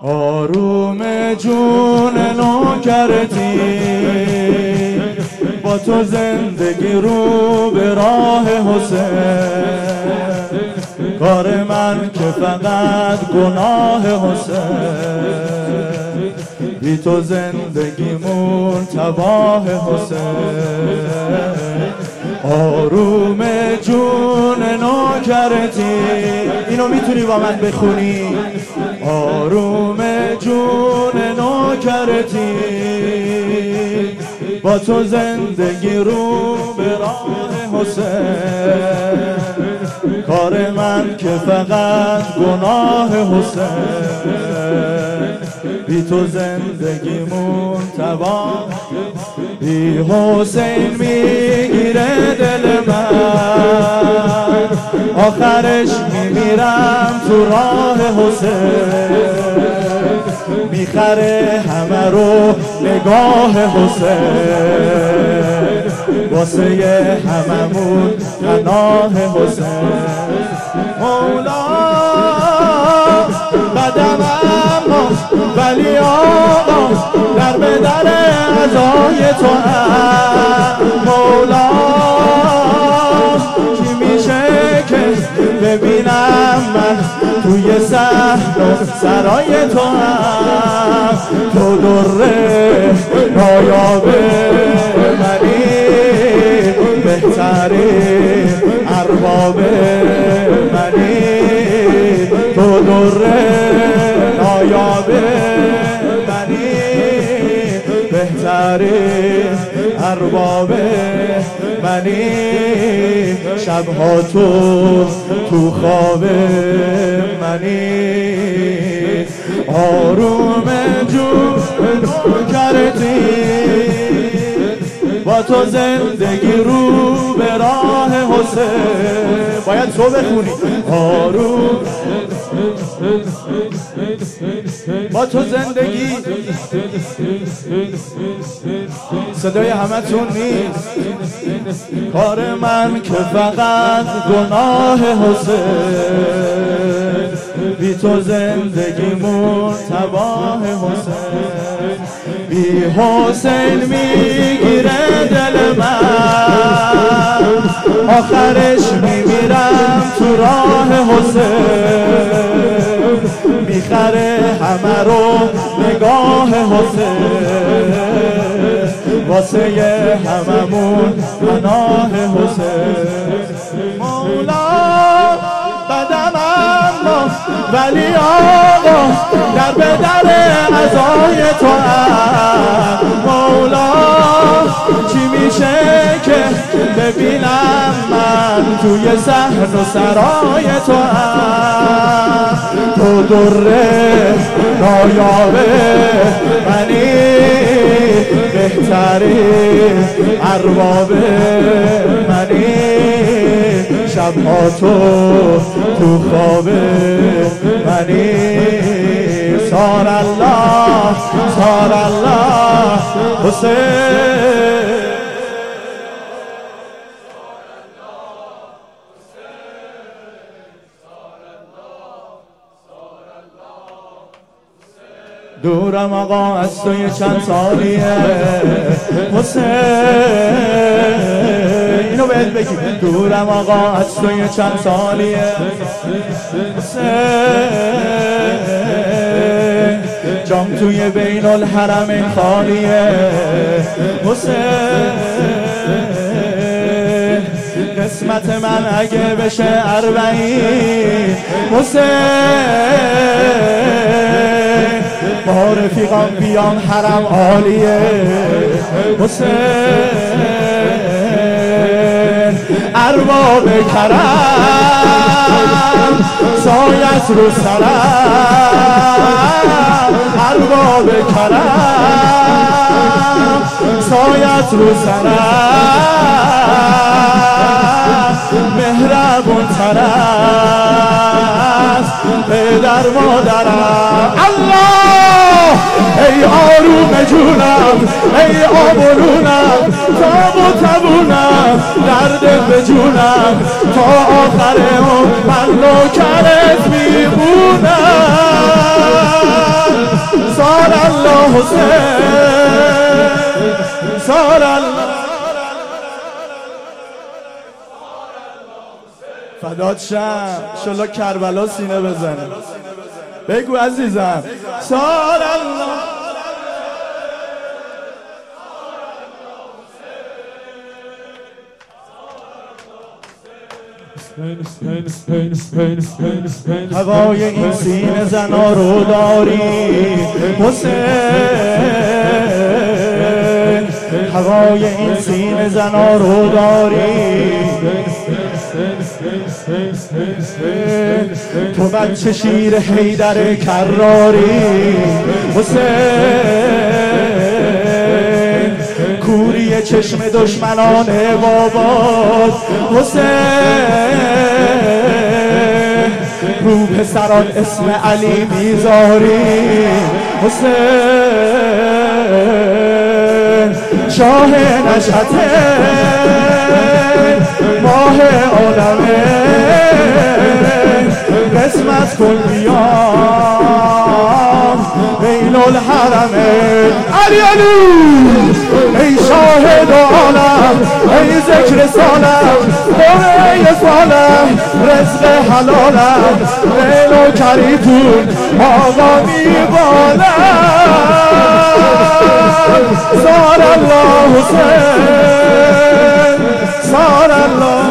آروم جون نوکرتی، با تو زندگی رو به راه حسین. کار من که فقط گناه حسین، بی تو زندگیمون تباه حسین. آروم جون نوکرتی، اینو میتونی با من بخونی؟ آروم جون نوکرتی، با تو زندگی رو به راه حسین. کار من که فقط گناه حسین، بی تو زندگیمون تباه. بی حسین میگیره دل من، آخرش میمیرم تو راه حسین. میخره همه رو نگاه حسین، واسه هممون پناه حسین. مولا قدمم ولی آقا در به در عزای تو هم. مولا کی میشه که ببینم من توی صحن و سرای تو هم. تو دره نایاب منی، بهترین ارباب منی. تو دره نایاب منی، بهترین ارباب منی. شبها تو خواب منی. آروم جون کردی، با تو زندگی رو به راه حسین. باید تو بخونی. آروم با تو زندگی، صدای همتون نیست. کار من که فقط گناه حسین، بی تو زندگیمون تباه حسین. بی حسین میگیره دل من، آخرش میمیرم تو راه حسین. میخره همه رو نگاه حسین، واسه هممون پناه حسین. مولا قدمم ولی آقا در به در عزای تو هم. مولا چی میشه که ببینم من توی صحن و سرای تو هم. تو دره نایاب منی، بهترین ارباب منی. شبها تو خواب منی. سار الله سار الله حسین. دورم آقا از توی چند سالیه حسین. اینو بهت بگی. دورم آقا از توی چند سالیه حسین. جام توی بین الحرمین خالیه حسین. قسمت من اگه بشه 40 حسین، با رفیقان بیام حرم عالیه حسین. ارباب کرم سایت رو سرم، ارباب کرم سایت رو سرم. مهربون تر است پدر مادرم. الله ای آروم جونم، ای آبرونم، تاب و تبونم، درد به جونم. تا آخر من نوکرت میمونم. حسین سار الله فدات شم انشالله کربلا سینه بزنه بگو عزیزم سار الله هوای این سینه زنا رو داری حسین هوای این سینه زنا رو داری تو بچه شیر حیدر کراری حسین کوری چشم دشمنان بابات حسین رو پسران اسم علی میذاری حسین شاه نشأته ماه عالمه قسمت کن بیام بین الحرمه علی علی ای شاهد عالم ای ذکر سالم قرعه سالم رزق حلالم لیل و کریتون آقا میبالم سار الله حسین سار الله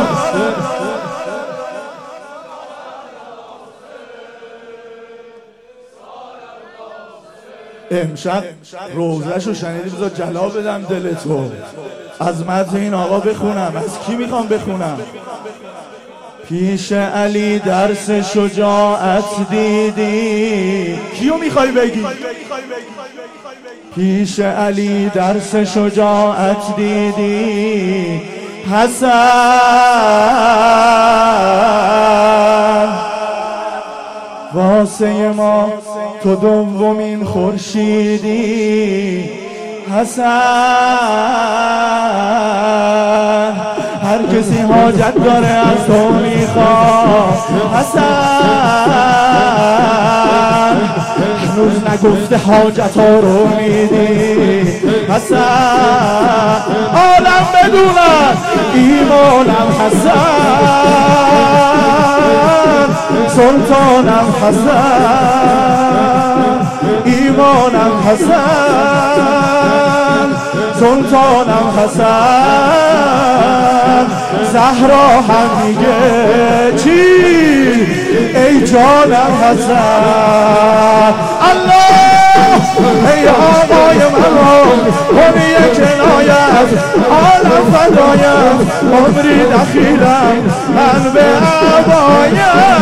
امشب روزه‌شو شنیدی بذار جلا بدم دل تو از متن این آقا بخونم از کی میخوام بخونم پیش علی درس شجاعت دیدی کیو میخوای بگی پیش علی درس شجاعت دیدی حسن واسه ما تو دومین خورشیدی حسن هر کسی حاجت داره از تو میخواد حسن هنوز نگفته حاجت ها رو میدی حسن عالم بدونن ایمانم حسن سلطانم حسن ایمانم حسن سلطانم حسن زهرا هم میگه چی ای جانم حسن الله ای آقای مرام کنی کنایت عالم فدایم عمری دخیلم من به عبایم